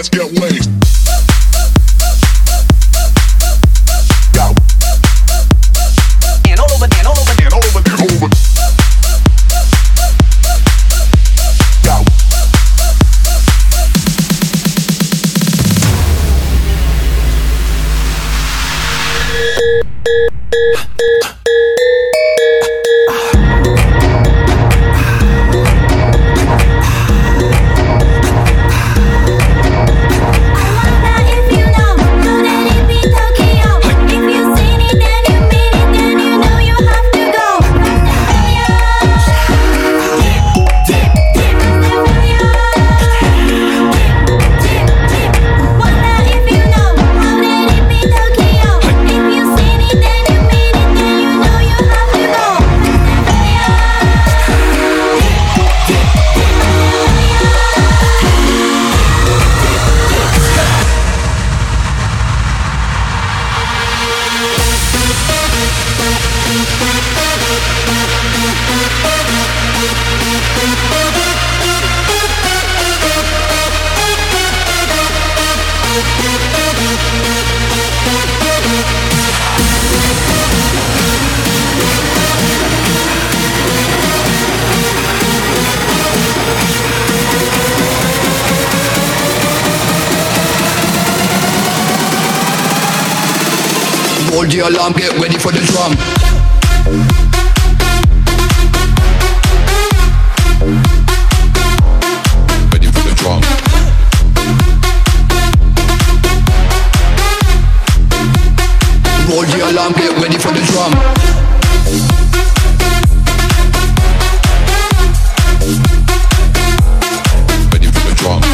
let's get laced. And all over, and all over, And over, and over. Go. Hold the alarm, get ready for the drum. Ready for the drum. Hold the alarm, get ready for the drum. Ready for the drum.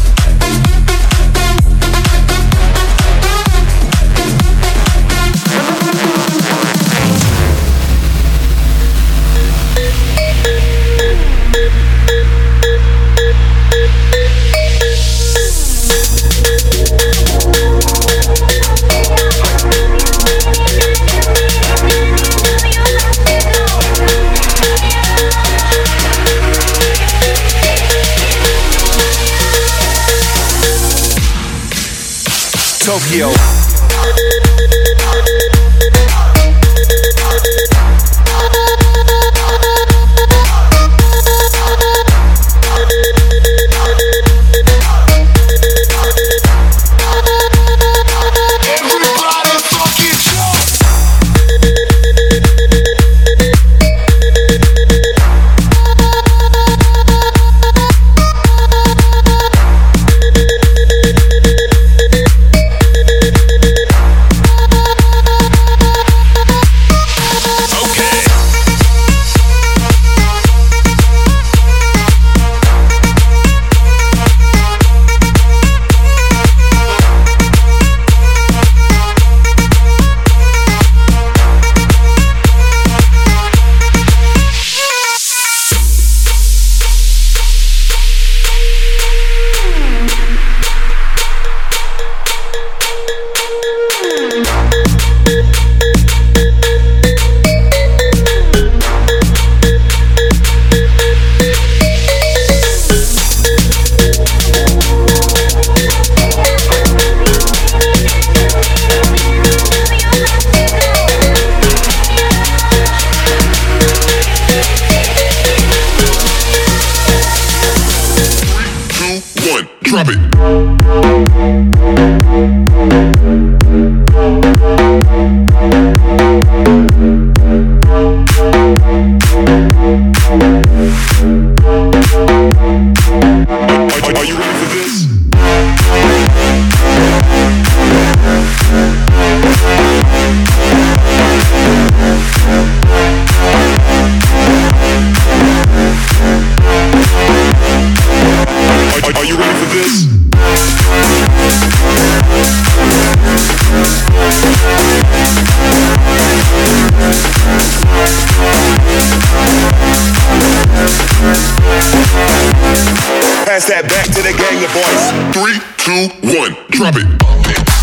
Tokyo. Drop it. Are you ready for this? Are you ready for this? Pass that back to the gang of boys. 3, 2, 1, drop it.